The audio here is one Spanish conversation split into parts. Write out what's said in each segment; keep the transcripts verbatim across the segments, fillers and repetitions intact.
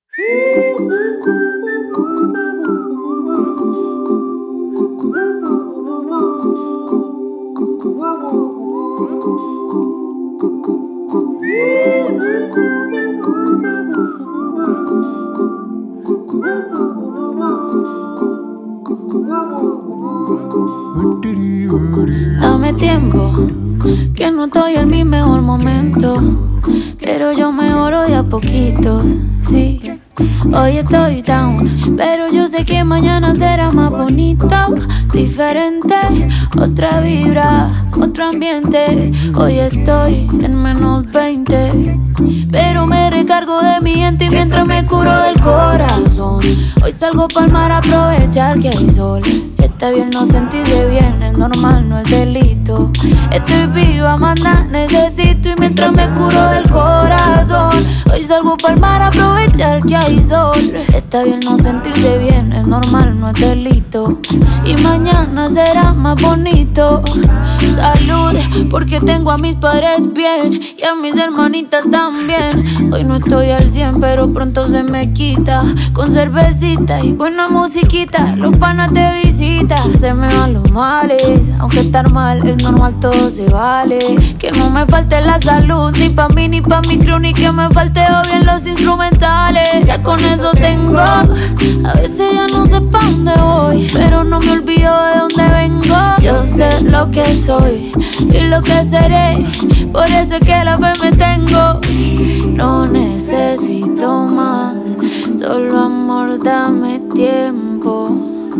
Dame tiempo, que no estoy en mi mejor momento, pero yo mejoro de a poquitos, sí. Hoy estoy down, pero yo sé que mañana será más bonito, diferente, otra vibra, otro ambiente. Hoy estoy en menos veinte, pero me recargo de mi gente mientras me curo del corazón. Hoy salgo pa'l mar a aprovechar que hay sol. Está bien no sentirse bien, es normal, no es delito. Estoy viva, manda, necesito. Y mientras me curo del corazón, hoy salgo pa'l mar a aprovechar que hay sol. Está bien no sentirse bien, es normal, no es delito. Y mañana será más bonito. Salud, porque tengo a mis padres bien y a mis hermanitas también. Hoy no estoy al cien, pero pronto se me quita. Con cervecita y buena musiquita, los panas de visita. Se me van los males, aunque estar mal es normal, todo se vale. Que no me falte la salud, ni pa' mí ni pa' mi crew, ni que me falte o bien los instrumentales. Ya con eso tengo, a veces ya no sé pa' dónde voy, pero no me olvido de dónde vengo. Yo sé lo que soy y lo que seré, por eso es que la fe me tengo. No necesito más, solo amor, dame tiempo.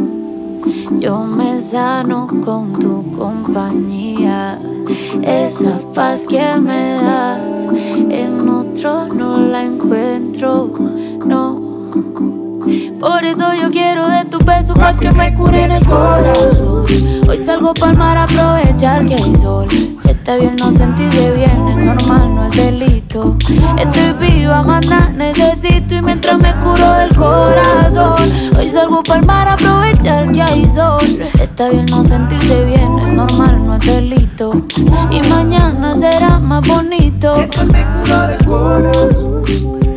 Yo me sano con tu compañía. Esa paz que me das, en otro no la encuentro, no. Por eso yo quiero de tu beso pa' que me cure en el corazón. Hoy salgo pa'l mar a aprovechar que hay sol. Está bien no sentirse bien, es normal, no es delito. Estoy viva, manda, necesito. Y mientras me curo del corazón, hoy salgo pa'l mar a aprovechar que hay sol. Está bien no sentirse bien, es normal, no es delito. Y mañana será más bonito. Mientras me curo del corazón,